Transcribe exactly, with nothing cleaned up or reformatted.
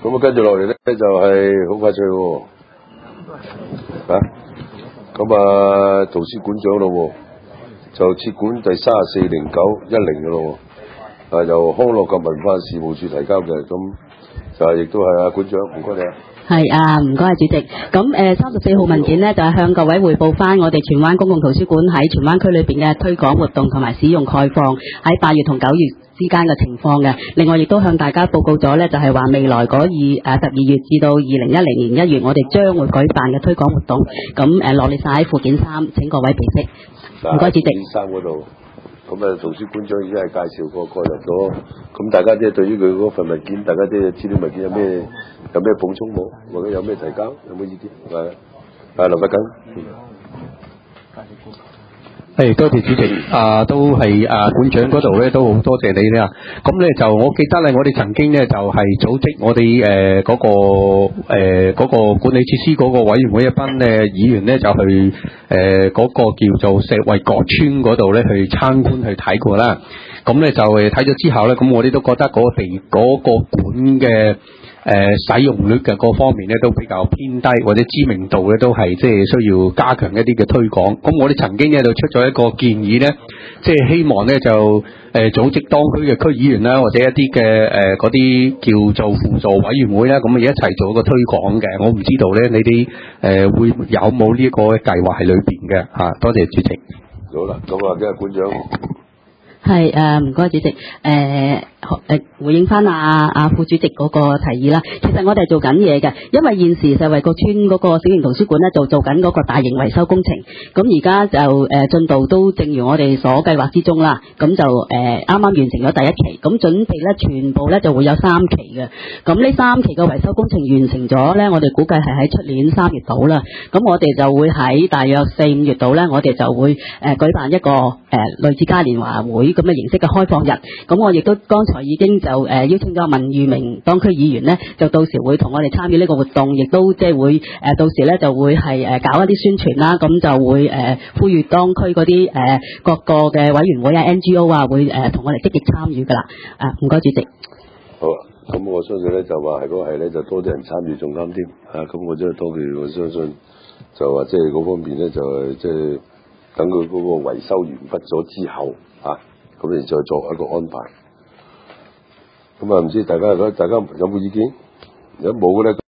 咁啊，跟住落嚟咧就係好快脆喎，啊，咁啊圖書館長咯喎，就設館第三十四零九一零嘅咯喎，啊由康樂及文化事務處提交嘅，咁就係亦都係啊館長，唔該你啊。 係啊，唔該啊，主席。咁誒三十四號文件呢，就係、是、向各位匯報翻我哋荃灣公共圖書館喺荃灣區裏邊嘅推廣活動同埋使用概況，喺八月同九月之間嘅情況嘅。另外亦都向大家報告咗呢，就係、是、話未來嗰二誒十二月至到二零一零年一月，我哋將會舉辦嘅推廣活動。咁誒羅列晒喺附件三，請各位備悉。唔該，主席。附件三嗰度。咁啊，圖書館長已經係介紹過過入咗，咁大家即係對於佢嗰份文件，大家即係資料文件有咩有咩補充冇，或者有咩提交，有冇意見？係係劉德緊。 係，多謝主席。啊，都係啊，館長嗰度咧都好多謝你咧。咁咧就我記得咧，我哋曾經咧就係組織我哋誒嗰個誒嗰個管理設施嗰個委員會一班咧議員咧就去誒嗰個叫做石圍角村嗰度咧去參觀去睇過啦。咁咧就誒睇咗之後咧，咁我哋都覺得嗰個地嗰個館嘅誒、呃、使用率嘅各方面咧都比較偏低，或者知名度咧都係即係需要加強一啲嘅推廣。咁我哋曾經咧就出咗一個建議咧，即係希望咧就誒、呃、組織當區嘅區議員啦，或者一啲嘅誒嗰啲叫做輔助委員會啦，咁啊一齊做一個推廣嘅。我唔知道咧，你哋誒、呃、會有冇呢一個計劃喺裏邊嘅嚇？多謝主席。 好啦，咁啊，今日館長。 係誒，唔該主席。誒、呃、誒，回應翻阿阿副主席嗰個提議啦。其實我哋係做緊嘢嘅，因為現時就係個村嗰個小型圖書館咧，就做緊嗰個大型維修工程。咁而家就誒進度都正如我哋所計劃之中啦。咁就誒啱啱完成咗第一期，咁準備咧全部咧就會有三期嘅。咁呢三期嘅維修工程完成咗咧，我哋估計係喺出年三月度啦。咁我哋就會喺大約四五月度咧，我哋就會誒、呃、舉辦一個誒、呃、類似嘉年華會咁嘅形式嘅開放日。咁我亦都剛才已經就誒、呃、邀請咗文裕明當區議員呢，就到時會同我哋參與呢個活動，亦都即係會誒、呃、到時咧就會係誒、呃、搞一啲宣傳啦。咁就會誒、呃、呼籲當區嗰啲誒各個嘅委員會啊、N G O 啊，會誒同、呃、我哋積極參與噶啦。啊，唔該主席。 好啊，咁我相信咧就話係嗰個係咧就多啲人參與仲啱添啊！咁我真係當佢我相信就話即係嗰方面咧就係即係等佢嗰個維修完畢咗之後啊，咁你再作一個安排。咁啊，唔知大家大家有冇意見？如果冇咧？